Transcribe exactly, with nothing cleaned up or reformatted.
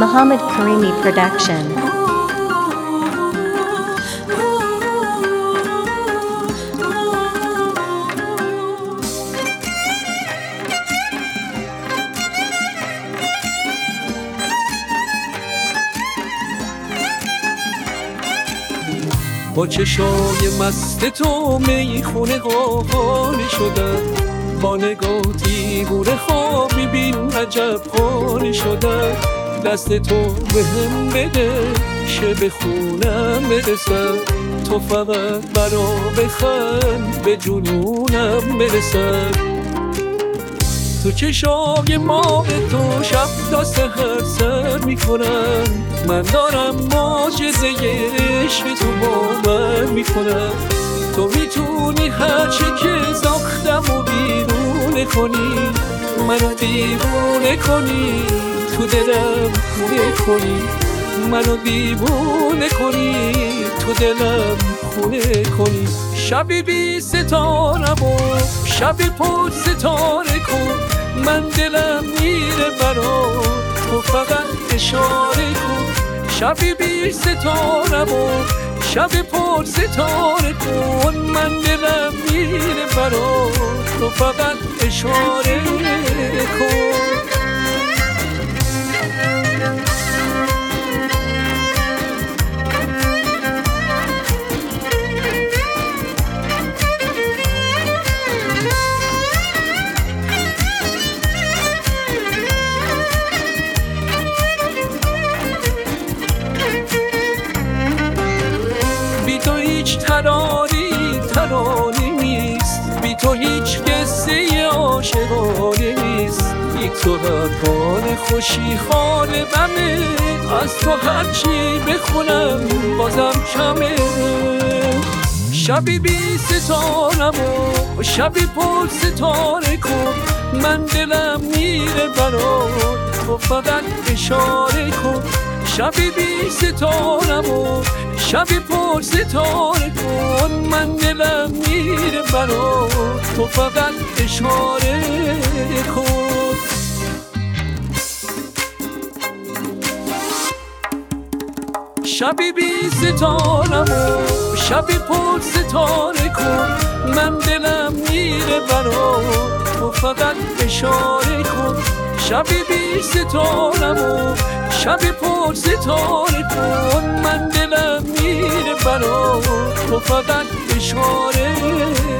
Muhammad Karimi Production. با چشای مست تو میخونه قاقانی شدم، با نگاه دیوونه خواب میبین عجب حالی شدم. دست تو به هم بده شه به خونم برسم، تو فقط برا بخند به جنونم برسم. تو چشای ماه تو شب تا سحر سر میکنم، من دارم معجزه عشق تو با من میکنم. تو میتونی هرچی که ساختم و بیرونه کنی، منو دیوونه کنی، تو دلم خونه کنی. منو دیوونه کنی، تو دلم خونه کنی. شبی بی ستارم و شبی پر ستاره کن، من دلم میره برات، تو فقط اشاره کن. شبی بی ستارم و شبی پر ستاره کن، من دلم میره برات، تو فقط اشاره کن. بی تو هیچ ترانی ترانی نیست، بی تو هیچ قصه عاشقانه نیست. بی تو هر حال خوشی حال بمه، از تو هرچی بخونم بازم کمه. شبی بی ستارم و شبی پر ستاره کن، من دلم میره برات، تو فقط اشاره کن. شبی بی ستارم و شبی پر ستاره کن، من دلم میره برات، تو فقط اشاره کن. شبی بی ستارم و شبی پر ستاره کن، من دلم میره برات، تو فقط اشاره کن. شبی بی ستارم و شبی پر ستاره کن، من دلم میره برات، تو فقط اشاره